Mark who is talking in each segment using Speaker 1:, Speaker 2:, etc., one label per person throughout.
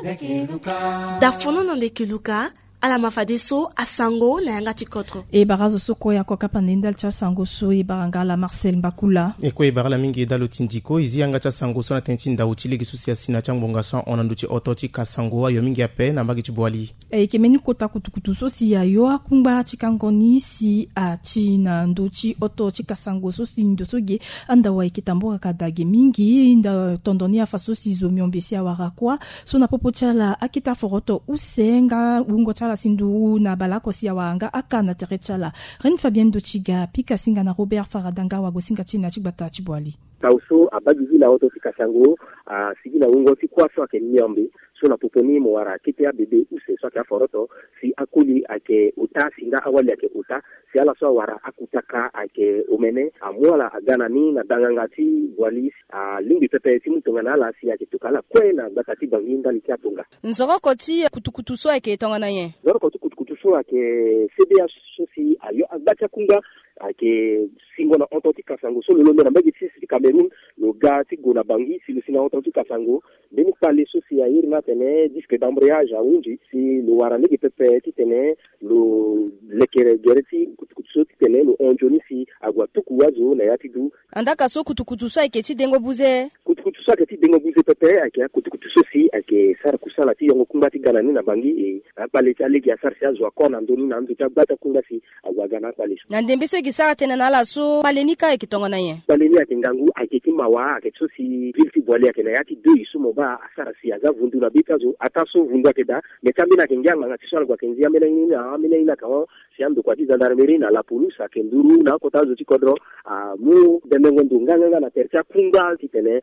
Speaker 1: dafono na lekeluka ala mafade so asango na yanga tikotro
Speaker 2: e barazo soko ya kwa kapanenda cha sango so e barangala Marcel Mbakula
Speaker 3: e ko e barala mingi dalo tindiko izi yanga cha sango so na tentinda utile gisusi ya sina changbonga sa onanduchi ototi kasango yo mingi ape na mbagi chibwali
Speaker 2: e kemeni kota kutukutu so si ya yo akumba chikangoni si a china nduchi ototi kasango so si ndosoge anda wa ikitamboka kadage mingi nda tondonia faso si zomiombesi ya warakwa so na popochala akita foroto usenga ungo chala sindu na balako siya wanga akana terechala Ren Fabien Dochiga pika singa na Robert Faradanga wa gosinga china chibata chibwali
Speaker 4: tauso abagizi la oto fikasango sigi na ungo ti kwaso ake nyombe so na poponi mo wara kite ya bebe use so ake foroto si akuli ake uta singa awali ake uta si ala so wara akutaka ake umene amwala agana ni na dangangati wali lingi pepe ti mutonga ala si ake tukala kwena bakati banginda likiatunga
Speaker 5: nzoro koti kutukutu so ake tongana ye
Speaker 4: nzoro koti kutukutu so ake CBH so si ayo agbacha kunga ake singo na ototi kasango so lolo na mbegi sisi Cameroun lo gati gona bangi si le sina ototi kasango beni pale so si ayir na tene disque d'embrayage a unji si lo wara legi pepe ti tene lo lekere gereti kutukutu ti tene lo onjoni si agwa tuku wazo na yati du
Speaker 5: andaka so kutukutu so ake ti dengo buze
Speaker 4: kutukutu so ake ti dengo buze pepe ake kutukutu so si ake sara kusala ti yongo kumba ti gana ni na bangi e pale ti alegi asar si azwa kona ndoni na ndu ta bata kunga si agwa gana pale
Speaker 5: na ndembe so gisara tena na la so palenika eke tongo na ye
Speaker 4: paleni ake ngangu ake ti mawa ake so si vilti bwali ake na yati do isumo ba asara si aza vundu na bitazo ataso vundu ake da metamina ke ngianga ngati so algwa kenzi amena ina kawo si ando kwa ti gendarmerie na la police ake nduru na kotazo ti kodro mu demengo ndunganga na tercha kunga ti tene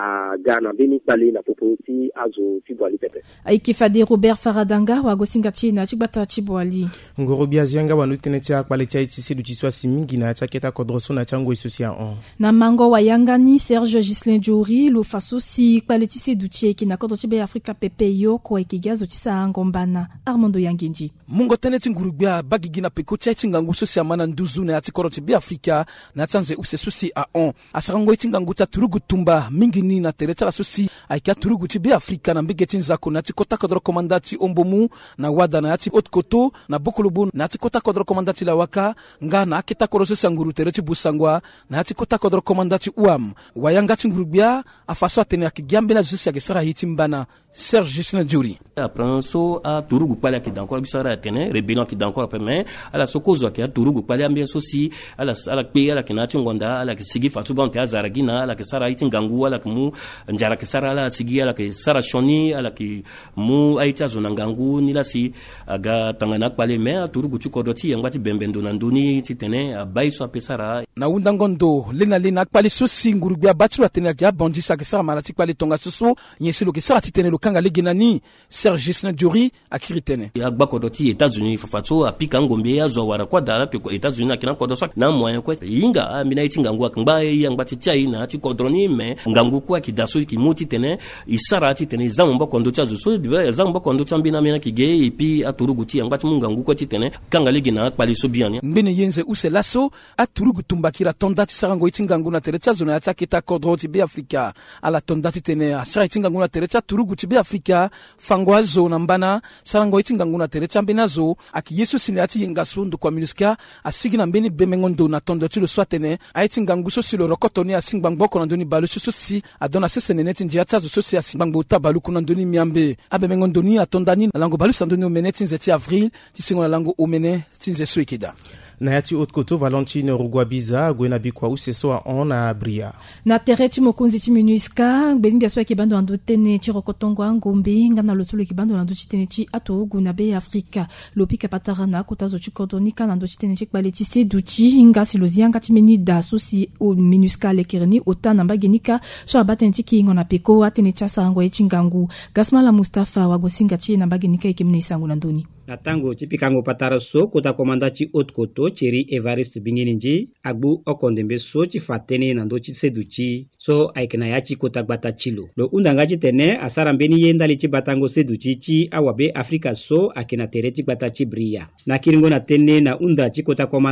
Speaker 4: gana beni pale na popoti azo ti bwali pepe
Speaker 2: aikifade Robert Faradanga wa gosinga china chibata chibwali
Speaker 3: ngoro biazianga wanu tene tia pale cha itisi du chiswa si mingi na chaketa kodroso na chango isusia on
Speaker 2: na mango wa yangani Serge Gislin Jouri lo faso si pale tisi du cheki na kodro chibe Afrika pepe yo ko ekigazo tisa ngombana Armando Yangenji
Speaker 6: mungo tene tingurubia bagigina peko cha tingangu so sia mana nduzu na atikoro chibe Afrika na tanze usesusi a on asarango tingangu ta turugu tumba mingi ni na terecha susi aikia turugu chibe Afrika na mbige tinzako na tikota kodro komandati ombomu na wada na ati otkoto na bokulubu na tikota kodro komandati la waka nga na akita koroso sanguru terechi busangwa na ati kota kodro komandati uam wayanga tingurubia afaso atene akigambe na justice yakisara hitimbana Serge Gislin Jouri
Speaker 7: apranso a turugu pale ki dankora bisara atene rebellion ki dankora peme ala sokozo ki turugu pale ambia sosi ala pe ala kinati ngonda ala kisigi fatu bante azaragina ala kisara hitingangu ala kimu njara kisara ala sigi ala kisara shoni ala ki mu aita zonangangu nila si aga tangana pale me turugu chukodoti yangwati bembendo na nduni titene abaiso apesara
Speaker 6: na undangondo lena pale sosi ngurubia batu atene ya bondisa kisara malati pale tonga soso nyesilo kisara titene kanga legenani Serge Gislin Jouri akiritene
Speaker 7: ya bakodoti États-Unis fafatso apika ngombe ya zo wara kwa dala ke États-Unis akina kodoso na moyen kwa yinga mina itinga ngwa kamba yangba tichai na ti kodroni me ngangu kwa kidaso kimuti tene isara ti tene zambo kondo cha zo so diba zambo kondo chambina mina kige epi aturuguti yangba ti mungangu kwa ti tene kanga legena pali so biani
Speaker 6: mbene yenze uselaso aturugu tumbakira tondati sarango itinga nguna terecha zona atakita kodroti be Afrika ala tondati tene asara itinga nguna terecha turugu be Afrika fangwazo na mbana sarango itinga nguna terecha mbenazo aki Yesu sinati yengasundu kwa minuska asigi na mbeni bemengondo na tondo tilo swatene aitinga nguso silo rokotoni asingbangbo na ndoni balu sosi adona sesene neti njia tazo sosi asingbangbo tabalu kuna ndoni miambe abemengondo ni atondani na lango balu sandoni omeneti nzeti avril tisingo na lango omene tinze suikida
Speaker 3: na yati otkoto Valentine Rugwabiza gwena bikwa useso on na bria
Speaker 2: na tereti mokonzi ti minuska belinga so kibando ando tene ti rokotongo ngombe ngana lotolo kibando ando ti tene ti atogu na be Afrika lopika patara na kotazo ti kodonika ando ti tene ti kpale ti seduti ngasi lozianga ti meni da so si o minuska lekerni otana mbagenika so abatene ti kingo na peko atene ti asarango ti ngangu Gasmala Mustafa wagosinga ti na mbagenika ekemne isango na ndoni
Speaker 8: na tango ti pikango patara so kota komanda ti otkoto cheri Evariste Bingeninji agbu okondembe so ti fatene na ndo ti seduti so aikena ya ti kota gbata chilo lo undanga ti tene asara mbeni yenda li ti batango seduti ti awabe Afrika so akena tere ti gbata ti bria na kiringo na tene na unda ti kota komanda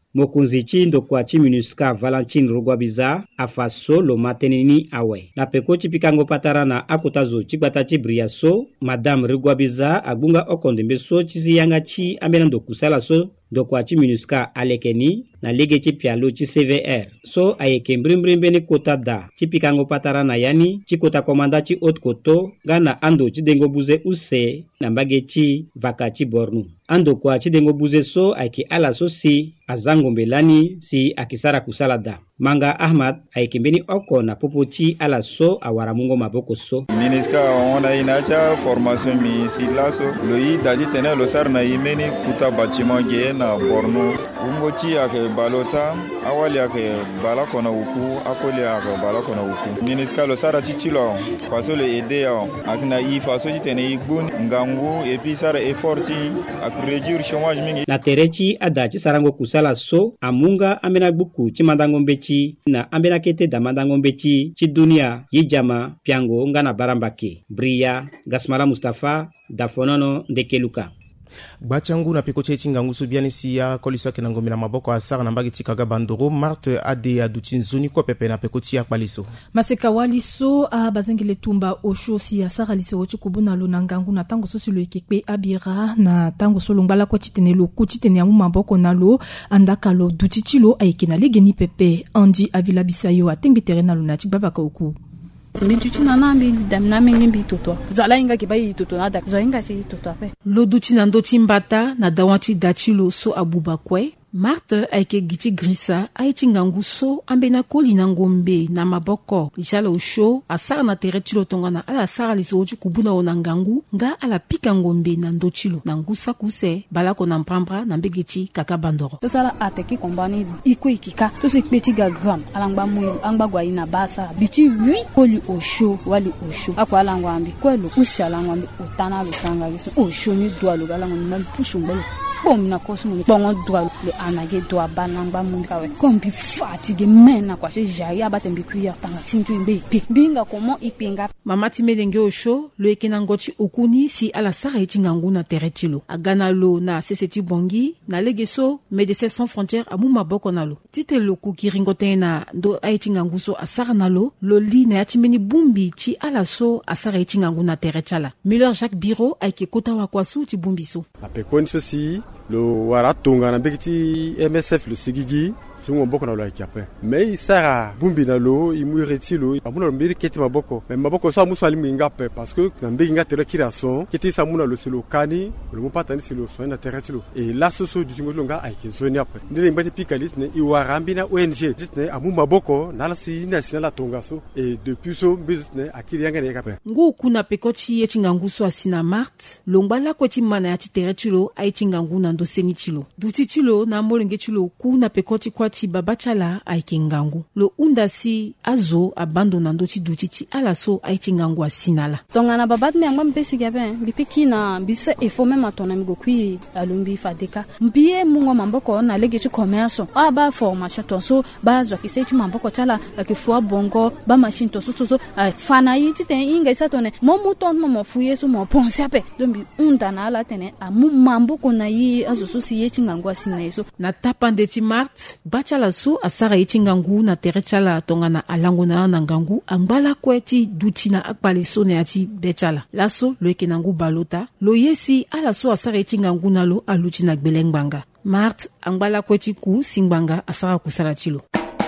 Speaker 8: mokonzi chi ndokwa chi MINUSCA Valentine Rugwabiza afaso lo matenini awe na peko chi pikango patarana akotazo chi gbata chi briaso madame Rugwabiza agbunga okondembe so chi ziyanga chi ambena ndokusala so ndokwa chi MINUSCA alekeni na lege chi pialo chi CVR so ayeke mbrimbe ni kota da chi pikango patarana yani chi kota komanda chi haute koto gana ando chi dengo buze use na mbage chi vaka chi bornu ando kwa chi dengo buze so ayeke ala so si azango mbelani si akisara kusala da Manga Ahmad aikembeni oko na popoti ala so awara mungo maboko so.
Speaker 9: MINUSCA ona inacha formation mi silaso loi daji tene lo sar na imeni kuta bâtiment ge na borno umgochi ake balota awali ake balako na uku akoli ake balako na uku MINUSCA lo sara chichilo faso le aider akna i faso jitene igbun ngangu et puis sara efforti ak réduire chômage mingi
Speaker 8: na terechi adachi sarango kusala so amunga amena buku chimandango mbechi na ambena kete damandango mbechi chidunia yijama piango ngana barambake Bria Gasmara Mustafa Dafonono Ndekeluka
Speaker 3: Bachangu na peko chechi ngangu subiani siya kolisa ke nangomina maboko asara na mbagi tikaga bandoro Marthe ade adutinzuni kwa pepe na peko tia kwaliso
Speaker 2: maseka waliso a bazengele tumba osho siya sara liso ochi kubuna lo nangangu na tango sosi lo ekekpe abira na tango solo ngbala kwa chitene lo kuchitene amu maboko na lo andaka lo dutichilo aikena legeni pepe andi avila bisayo atengbi terena lo na chibabaka oku
Speaker 10: Bijuchina na mbi damna mingi mbi toto. Zala inga kibai toto na da. Zo inga si toto pe.
Speaker 2: Lo duchina ndo chimbata na dawanchi dachilo so abubakwe. Marthe aike gichi grisa aichi ngangu so ambena koli na ngombe na maboko jala usho asara na terechilo tongana ala sara liso ochu kubuna ona ngangu nga ala pika ngombe na ndochilo na ngusa kuse balako na mpambra na mbegechi kaka bandoro
Speaker 10: to sala ateki kombani iko ikika to se peti ga gram alangba mu angba gwa ina basa bichi 8 koli osho wali osho akwa alangwa ambi kwelo ushala ngwa otana bisanga giso osho ni dwalo galangwa ni mpusumbelo bomina kosumu bongo dwalo le anage dwa balangba mu kawe kombi fatigue mena kwa se jari abatembi kuya tanga tintu imbe binga komo ipinga
Speaker 2: mama timelenge osho lo ekena ngochi okuni si ala sara echingangu na terechilo agana lo na seseti bongi na legeso Médecins Sans Frontières amu maboko nalo titelo kukiringotena ndo aichingangu so asara nalo lo li na yachimeni bumbi chi ala so asara echingangu na terechala Müller Jacques Biro aike kota wa kwasu ti bumbi so
Speaker 11: apekoni sosi lo waratonga na bekiti MSF lo sigigi sungo mboko na lo akiape mais isara bumbi na lo imuireti lo amuna mbiri keti maboko mais maboko so amuso alimu ngape parce que na mbiri ngate kirasson keti samuna lo silo kani lo mopatani silo so na tereti lo et la soso du jingo longa aiki zoni ape ndile mbati pikalit ne iwarambi na ONG ditne amu maboko na la si na sina tonga so et depuis so bizitne akiri yanga ne kape
Speaker 2: ngu kuna pekochi yechingangu so asina Marthe longbala ko chimana ya tereti lo aichingangu na ndo senichilo dutichilo na molenge chilo kuna pekochi kwa babachala aikingangu lo undasi azo abandona ndochi duchichi ala so aichingangu asinala
Speaker 10: tongana babat me ngam pesi gabe bipiki na bise efo me matona migokui alumbi fadeka mbie mungo mamboko na lege chi commerce aba formation to so bazo kisechi mamboko chala akifua bongo ba machine to so fana yiti ten inga isatone momu ton momo fuye so mo ponse ape dombi undana ala tene amu mamboko na yi azo so si yechingangu asina so
Speaker 2: na tapande ti Marthe bachala so asara echingangu na terechala tongana alango na ngangu ambala kweti duchina akpali so ne ati bechala laso lo ekenangu balota lo yesi ala so asara echingangu na lo aluchina gbelenganga Marthe ambala kweti ku singbanga asara kusala chilo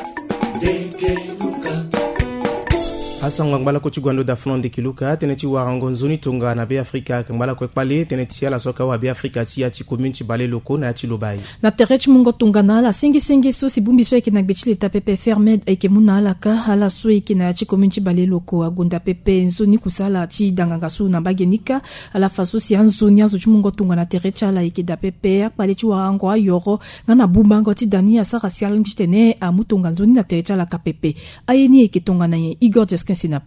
Speaker 3: asa ngwangala ko chigwando da fnon de kiluka teneti warango nzoni tonga na be Afrika kambala ko pale teneti ala soka wa be Afrika ti ati commune ti bale loko na ati lobai
Speaker 2: na terech mungo tonga na la singi so si bumbi so ke na gbechile ta pepe fermed e ke muna ala ka ala so ke na ati commune ti bale loko agonda pepe nzoni kusala ti danganga so na bagenika ala faso si nzoni azo mungo tonga na terech ala e ke da pepe pale ti warango ayoro na bumbango ti dani asara sialim ti tene amutonga nzoni na terech ala ka pepe ayeni e ke tonga na ye Igor Jeskin Sinapai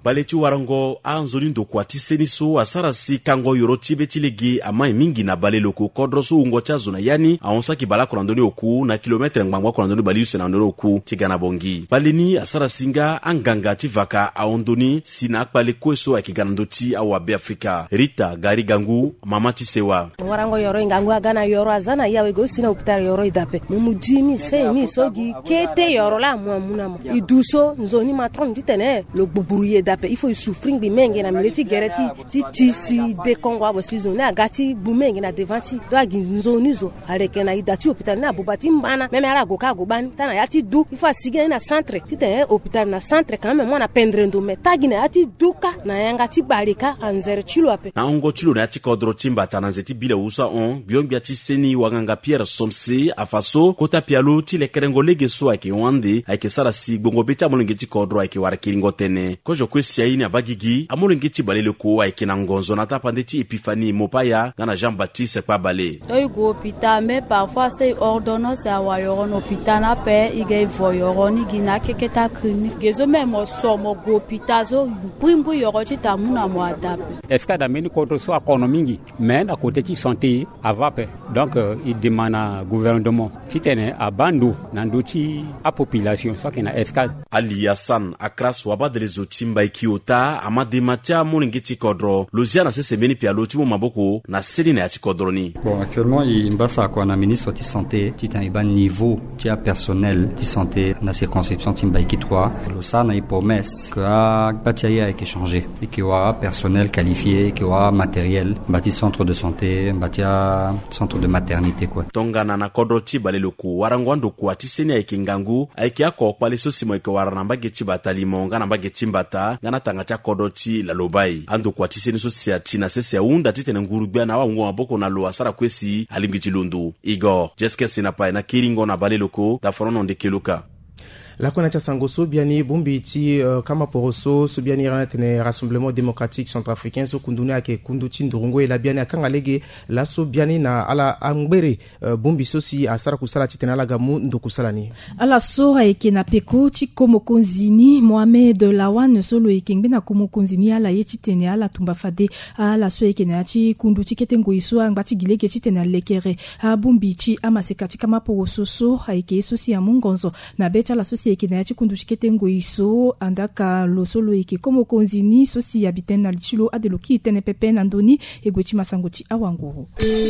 Speaker 12: bale ti warango anzoni ndokua ti seni so asara si kango yoro ti be ti lege amai mingi na bale loko kodro so ungo ti azo na yani ahonsa ki bala kona ndoni oku na kilometre ngbangba kona ndoni bali use na ndoni oku ti ga na bongi bale ni asara singa anganga ti vaka ahondoni si na akpale kue so ayeke ga na ndö ti awabe afrika Rita Gari Gangu mama ti sewa
Speaker 5: warango yoro ingangu agana yoro azana yawe go sina hopital yoro idape mumujimi se mi sogi kete yoro la muamuna iduso nzoni matron ditene lo gbuburuye dape il faut souffrir bi menge na mileti gereti ti si de kongo abo sizone agati bumenge na devanti do agi nzoni zo areke na idati hopital na bobati mbana meme ara go ka go bani tana yati du il faut siga na centre tite hopital na centre quand même mona pendre ndo metagi na yati duka na yanga ti barika anzer chilo ape
Speaker 12: na ongo chilo na yati kodro timba tananzeti bile usa on biombi ati seni wanganga Pierre Somse afaso kota pialo ti le kerengo lege so ayeke wande ayeke sara si gbongo beti amolenge ti kodro ayeke wara kiringo tene kojo kue si aini abagigi amolenge ti bale loko ayeke na ngonzo na tapande ti Epifani Mopaya nga na Jean-Baptiste kpa bale
Speaker 10: toi go hôpital mais parfois c'est ordonnance awa yoro no hôpital na pe ige vo yoro ni gina keketa clinique gezo même so mo go hôpital zo brimbu yoro ti tamuna mo adape
Speaker 13: est-ce que dameni kodro so akono mingi mais na côté ti santé avape donc il demande à gouvernement titene abandu nandu ti a population so kena escale
Speaker 12: Ali Hassan akras wabadele zo timba ikiota amadema ti amolenge ti kodro lozia na sese meni pialo ti mo maboko na seli na ya ti kodro ni
Speaker 14: bon actuellement il mbasa ko na ministre ti santé titan iban niveau ti a personnel ti santé na circonscription timba iki 3 lo sa na i promesse que a batia ya ke changer et que wa personnel qualifié que wa matériel bâti centre de santé batia centre de maternité quoi
Speaker 12: tongana na kodro ti bale loko warango ndokua ti seni ayeke ngangu ayeke akokpale so si mo yeke wara na mbage ti batalimo nga na mbage ti mbata nga na tanga ti akodro ti lalobai andokua ti seni so si ati na sese ahunda ti tene nguru gbia na awaungo maboko na lo asara kue si alingbi ti londo Igor Jeske Senapai na kiringo na bale loko taforono ndeke loka
Speaker 3: lakona cha sango so biani bumbi ti kama poroso so biani ranatene Rassemblement démocratique centrafricain so kundune ake kundu ti ndurungu e la biani akanga lege la so biani na ala angbere bumbi so si asara kusala ti tene ala gamu ndo kusala ni
Speaker 2: ala so ayeke na peko ti komokonzini Mohamed Lawan so lo yeke ngbe na komokonzini ala ye ti tene ala tumba fade ala so yeke na ti kundu ti kete ngoi so angba ti gi lege ti tene alekere bumbi ti amaseka ti kama poroso so ayeke so si amungonzo na be ti ala so si yeke na ti kundu ti kete ngoi so andaka lo so lo yeke komokonzini so si abitene na li ti lo adelo ki tene pepe na ndöni e gue ti masango ti awanguru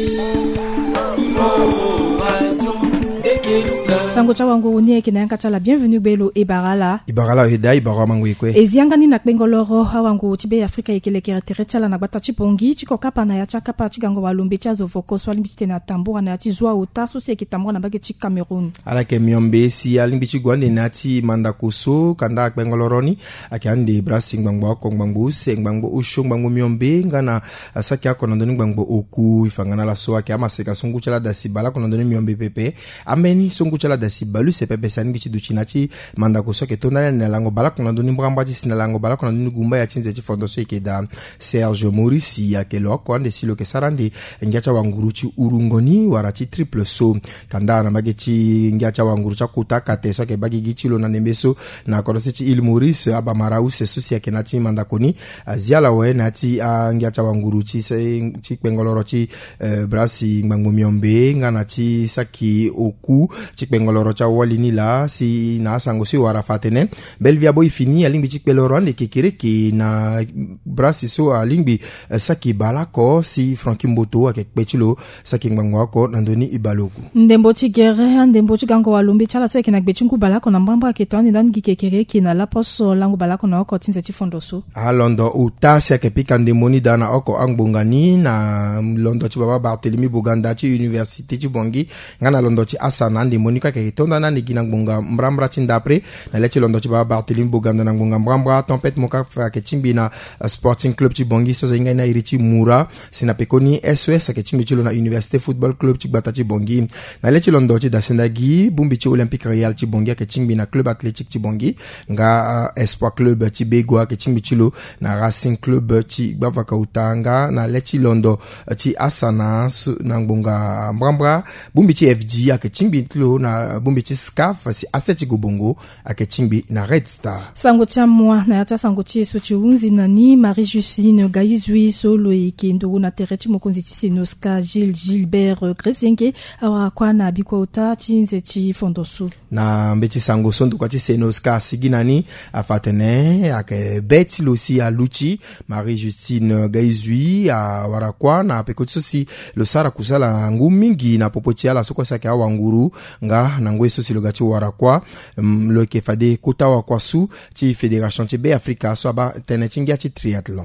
Speaker 2: sango cha wangu ni yeke na yanka cha la bienvenue belo ibarala
Speaker 15: heda ibara mangwe kwe
Speaker 2: eziangani na kpengoloro hawangu ti be Afrika yeke lekere tere chala na gbata ti pongi ti kokapa na ya cha kapa ti gango walombe ti azovoko so alimbi ti tene atambura na ya ti zwa ota so si yeke tambura na bage ti Cameroun
Speaker 15: ala ke miombe si alimbi ti gwande na ti mandakoso kanda kpengoloro ni ake ande brasi ngbangbo ako ngbangbo use ngbangbo usho ngbangbo miombe nga na saki ako na ndöni ngbangbo oku ifangana la so ake amaseka songu chala dasi bala ko na ndöni miombe pepe ameni songu chala dasi balu se pepe sani bichi duchina ti mandakoso ke tonale na lango bala ko na ndöni mbamba ti sina lango bala ko na ndöni gumba ya tinze ti fondation eke da Serge Maurice ya ke lo ko ande silo ke sarande ngiacha wanguru ti urungoni wara ti triple so kanda na bage ti ngiacha wanguru cha kota kate so ke bagi gichilo na nembeso na korose ti il Maurice abamara use susi ya ke na ti mandakoni ziala we na ti ngiacha wanguru ti ti kpengoloro ti brasi ngbango miombe nga na ti saki oku ti kpengoloro cha walini la si na sango si wara fatene belvia boy fini alingbi ti kpeloro ande kekere ke na brasi so alingbi saki balako si Franki Mboto ake kpetilo saki ngbango ako na ndöni ibaloku
Speaker 2: ndembo ti gere ndembo ti gango walombe chala so yeke na gbe ti ngu balako na mbamba ake to ande ndani gi kekere ke na laposo lango balako na oko tinze ti fondo so
Speaker 15: londo uta si ake pika ndembo ni dana oko angbongani na londo ti baba Barthélemy Boganda ti université ti bongi nga na londo ti asana ndembo ni kake tonda na ndigi na ngbonga mbrambra ti ndapre na le ti londo ti baba Barthélemy Boganda na ngbonga mbrambra tempête moka ake timbi na sporting club ti bongi so zinga na iri ti mura sina pekoni SOS ake timbi ti lo na université football club ti gbata ti bongi na le ti londo ti dasendagi bumbi ti olympique real ti bongi ake timbi na club athlétique ti bongi nga espoir club ti bego ake timbi ti lo na racing club ti gbavaka utanga na le ti londo ti asana na ngbonga mbrambra bumbi ti FG ake timbi ti lo na bumbi ti scaf si aseti gobongo ake chimbi na Red Star
Speaker 2: sango cha mwa na ya sango chi so chi unzi nani Marie Justine Gaizui solo ikendo na terechi mokonzi ti Senoska Gilbert Gresenke awa kwa na bikwa uta chinze chi fondosu
Speaker 15: na mbeti sango sondo kwa ti Senoska siginani afatene ake beti losi a luchi Marie Justine Gaizui a warakwa na pekoti sosi lo sara kusala ngu mingi na popoti ala soko sake awa nguru nga na ngwe sosi lo gachi warakwa lo ke fade kota wa kwasu ti Fédération ti be Africa so aba tene chingia ti triathlon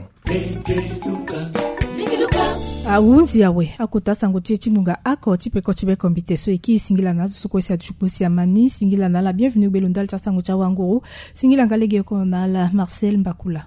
Speaker 2: awunzi yawe akuta sango tie chimunga ako tipeko chibeko mbiteso eki singila na soko sia chukusi amani singila na la bienvenue belondal cha sango cha wanguru singila ngalege ko na la Marcel Mbakula